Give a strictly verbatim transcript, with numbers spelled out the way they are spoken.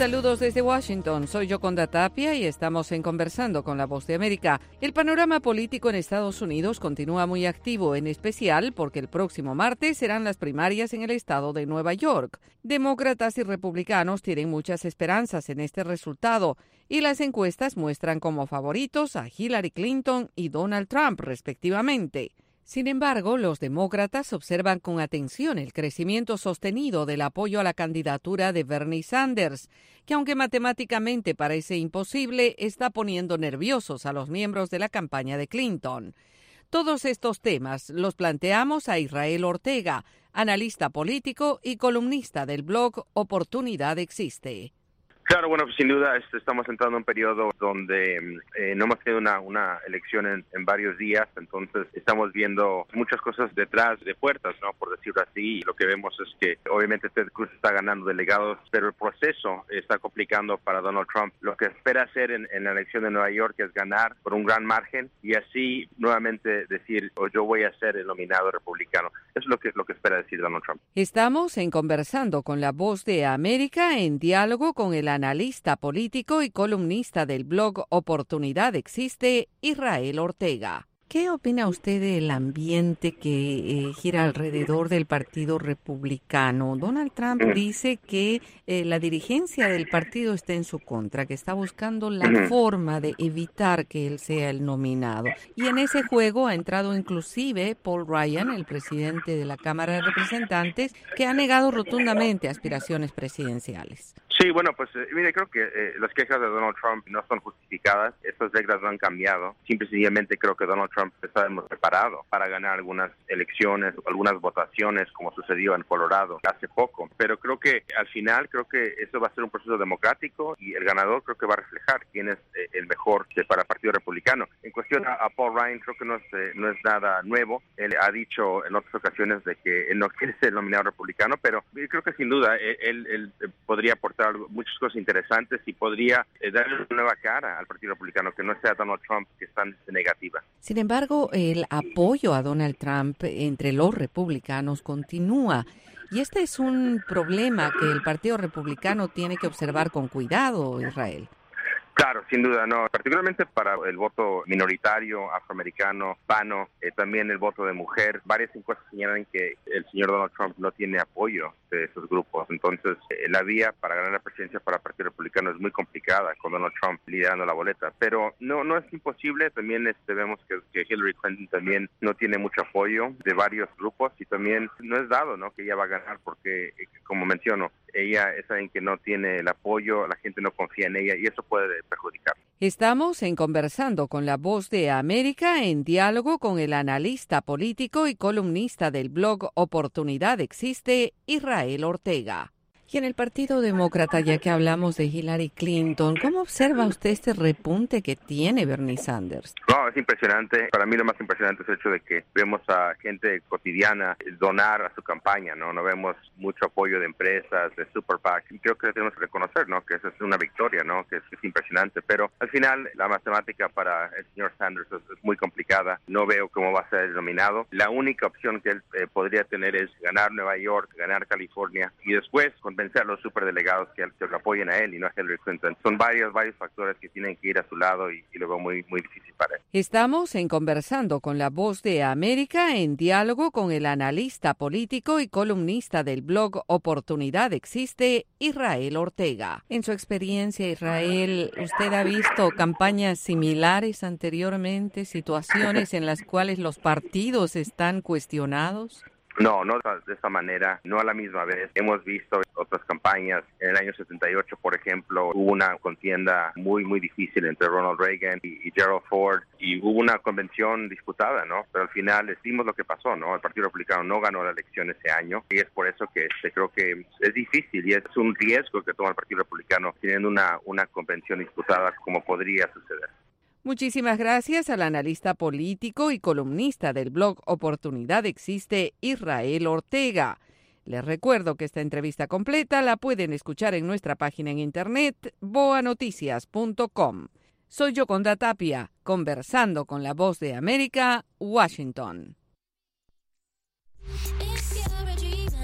Saludos desde Washington, soy Yoconda Tapia y estamos en Conversando con la Voz de América. El panorama político en Estados Unidos continúa muy activo, en especial porque el próximo martes serán las primarias en el estado de Nueva York. Demócratas y republicanos tienen muchas esperanzas en este resultado y las encuestas muestran como favoritos a Hillary Clinton y Donald Trump, respectivamente. Sin embargo, los demócratas observan con atención el crecimiento sostenido del apoyo a la candidatura de Bernie Sanders, que aunque matemáticamente parece imposible, está poniendo nerviosos a los miembros de la campaña de Clinton. Todos estos temas los planteamos a Israel Ortega, analista político y columnista del blog Oportunidad Existe. Claro, bueno, pues sin duda este, estamos entrando en un periodo donde eh, no hemos tenido una, una elección en, en varios días, entonces estamos viendo muchas cosas detrás de puertas, ¿no? Por decirlo así, y lo que vemos es que obviamente Ted Cruz está ganando delegados, pero el proceso está complicando para Donald Trump. Lo que espera hacer en, en la elección de Nueva York es ganar por un gran margen y así nuevamente decir, oh, yo voy a ser el nominado republicano. Eso es lo que, lo que espera decir Donald Trump. Estamos en Conversando con la Voz de América en diálogo con el analista político y columnista del blog Oportunidad Existe, Israel Ortega. ¿Qué opina usted del ambiente que eh, gira alrededor del Partido Republicano? Donald Trump dice que eh, la dirigencia del partido está en su contra, que está buscando la forma de evitar que él sea el nominado. Y en ese juego ha entrado inclusive Paul Ryan, el presidente de la Cámara de Representantes, que ha negado rotundamente aspiraciones presidenciales. Sí, bueno, pues eh, mire, creo que eh, las quejas de Donald Trump no son justificadas. Estas reglas no han cambiado. Simple y sencillamente creo que Donald Trump está preparado para ganar algunas elecciones, algunas votaciones, como sucedió en Colorado hace poco. Pero creo que al final, creo que eso va a ser un proceso democrático y el ganador creo que va a reflejar quién es eh, el mejor eh, para el Partido Republicano. En cuestión a, a Paul Ryan, creo que no es, eh, no es nada nuevo. Él ha dicho en otras ocasiones de que él no quiere ser el nominado republicano, pero creo que sin duda él, él, él podría aportar muchas cosas interesantes y podría eh, darle una nueva cara al Partido Republicano, que no sea Donald Trump que es tan negativa. Sin embargo, el apoyo a Donald Trump entre los republicanos continúa. Y este es un problema que el Partido Republicano tiene que observar con cuidado, Israel. Claro, sin duda, no. Particularmente para el voto minoritario, afroamericano, hispano, eh, también el voto de mujer. Varias encuestas señalan que el señor Donald Trump no tiene apoyo de esos grupos. Entonces, eh, la vía para ganar la presidencia para el Partido Republicano es muy complicada, con Donald Trump liderando la boleta. Pero no no es imposible. También este, vemos que, que Hillary Clinton también no tiene mucho apoyo de varios grupos y también no es dado, ¿no?, que ella va a ganar porque, eh, como menciono, ella es alguien que no tiene el apoyo, la gente no confía en ella y eso puede perjudicar. Estamos en Conversando con la Voz de América en diálogo con el analista político y columnista del blog Oportunidad Existe, Israel Ortega. Y en el Partido Demócrata, ya que hablamos de Hillary Clinton, ¿cómo observa usted este repunte que tiene Bernie Sanders? No, es impresionante. Para mí lo más impresionante es el hecho de que vemos a gente cotidiana donar a su campaña, ¿no? No vemos mucho apoyo de empresas, de Super PAC. Y creo que tenemos que reconocer, ¿no?, que esa es una victoria, ¿no?, que es, es impresionante. Pero al final la matemática para el señor Sanders es, es muy complicada. No veo cómo va a ser el nominado. La única opción que él eh, podría tener es ganar Nueva York, ganar California y después convencer a los superdelegados que, que lo apoyen a él y no a Hillary Clinton. Son varios, varios factores que tienen que ir a su lado y, y lo veo muy, muy difícil para él. Estamos en Conversando con la Voz de América en diálogo con el analista político y columnista del blog Oportunidad Existe, Israel Ortega. En su experiencia, Israel, ¿usted ha visto campañas similares anteriormente, situaciones en las cuales los partidos están cuestionados? No, no de esta manera, no a la misma vez. Hemos visto otras campañas. En el año setenta y ocho, por ejemplo, hubo una contienda muy, muy difícil entre Ronald Reagan y, y Gerald Ford, y hubo una convención disputada, ¿no? Pero al final vimos lo que pasó, ¿no? El Partido Republicano no ganó la elección ese año, y es por eso que este, creo que es difícil y es un riesgo que toma el Partido Republicano teniendo una, una convención disputada como podría suceder. Muchísimas gracias al analista político y columnista del blog Oportunidad Existe, Israel Ortega. Les recuerdo que esta entrevista completa la pueden escuchar en nuestra página en internet, boa noticias punto com. Soy Yoconda Tapia, Conversando con la Voz de América, Washington.